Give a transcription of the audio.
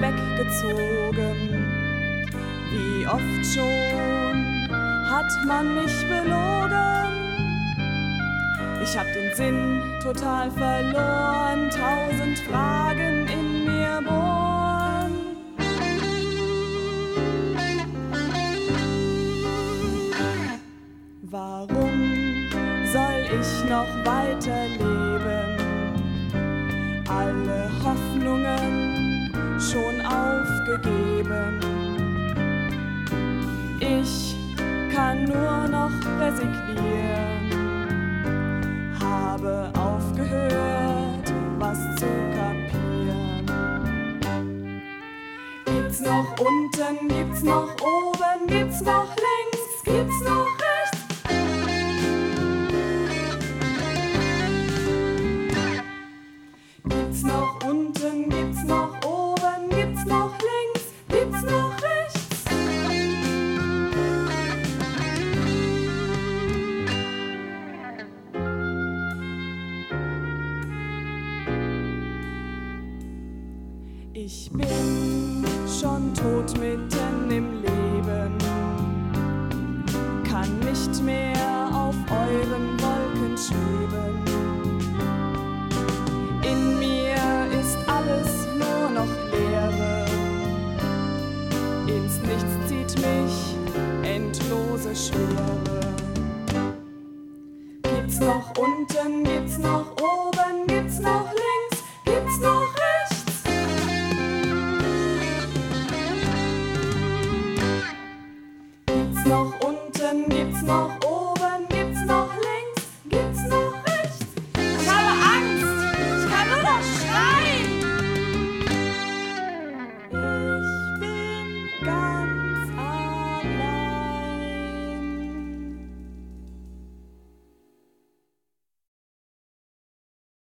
weggezogen. Wie oft schon hat man mich belogen. Ich hab den Sinn total verloren, 1000 Fragen in mir bohren. Warum soll ich noch weiterleben? Alle Hoffnungen schon aufgegeben. Ich kann nur noch resignieren, habe aufgehört, was zu kapieren. Gibt's noch unten, gibt's noch oben, gibt's noch links, gibt's noch rechts? Gibt's noch unten, gibt's noch oben, gibt's noch links, gibt's noch rechts? Ich bin schon tot mitten im Leben, kann nicht mehr auf euren Wolken schweben. In mir ist alles nur noch Leere, ins Nichts zieht mich endlose Schwere. Gibt's noch unten, gibt's noch oben, gibt's noch links, gibt's noch rechts? Gibt's noch unten, gibt's noch